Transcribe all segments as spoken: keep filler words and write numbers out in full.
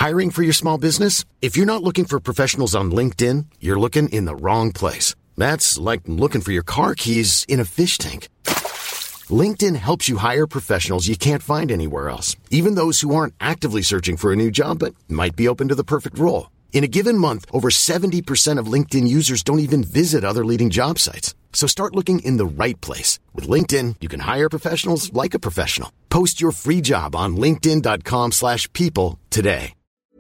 Hiring for your small business? If you're not looking for professionals on LinkedIn, you're looking in the wrong place. That's like looking for your car keys in a fish tank. LinkedIn helps you hire professionals you can't find anywhere else, even those who aren't actively searching for a new job but might be open to the perfect role. In a given month, over seventy percent of LinkedIn users don't even visit other leading job sites. So start looking in the right place. With LinkedIn, you can hire professionals like a professional. Post your free job on linkedin.com slash people today.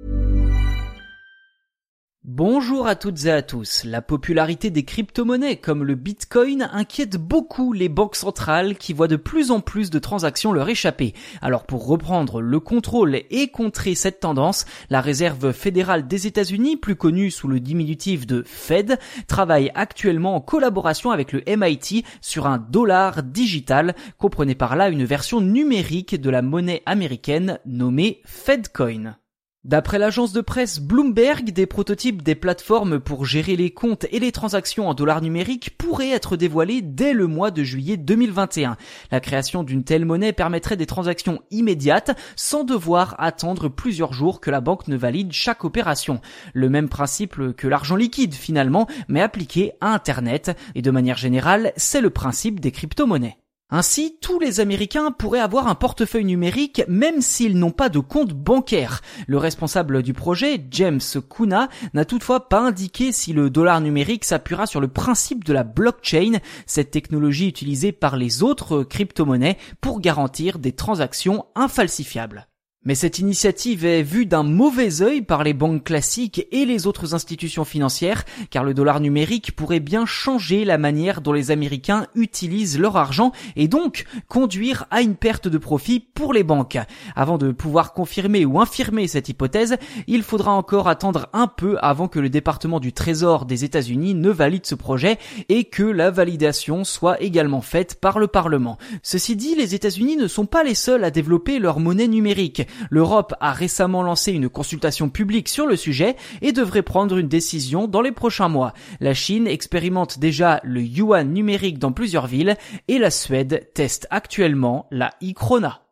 Bonjour à toutes et à tous. La popularité des crypto-monnaies comme le Bitcoin inquiète beaucoup les banques centrales qui voient de plus en plus de transactions leur échapper. Alors pour reprendre le contrôle et contrer cette tendance, la Réserve fédérale des États-Unis, plus connue sous le diminutif de Fed, travaille actuellement en collaboration avec le M I T sur un dollar digital, comprenez par là une version numérique de la monnaie américaine nommée Fedcoin. D'après l'agence de presse Bloomberg, des prototypes des plateformes pour gérer les comptes et les transactions en dollars numériques pourraient être dévoilés dès le mois de juillet deux mille vingt et un. La création d'une telle monnaie permettrait des transactions immédiates sans devoir attendre plusieurs jours que la banque ne valide chaque opération. Le même principe que l'argent liquide finalement, mais appliqué à Internet. Et de manière générale, c'est le principe des crypto-monnaies. Ainsi, tous les Américains pourraient avoir un portefeuille numérique même s'ils n'ont pas de compte bancaire. Le responsable du projet, James Kuna, n'a toutefois pas indiqué si le dollar numérique s'appuiera sur le principe de la blockchain, cette technologie utilisée par les autres crypto-monnaies pour garantir des transactions infalsifiables. Mais cette initiative est vue d'un mauvais œil par les banques classiques et les autres institutions financières, car le dollar numérique pourrait bien changer la manière dont les Américains utilisent leur argent et donc conduire à une perte de profit pour les banques. Avant de pouvoir confirmer ou infirmer cette hypothèse, il faudra encore attendre un peu avant que le département du Trésor des États-Unis ne valide ce projet et que la validation soit également faite par le Parlement. Ceci dit, les États-Unis ne sont pas les seuls à développer leur monnaie numérique. L'Europe a récemment lancé une consultation publique sur le sujet et devrait prendre une décision dans les prochains mois. La Chine expérimente déjà le yuan numérique dans plusieurs villes et la Suède teste actuellement la e-krona.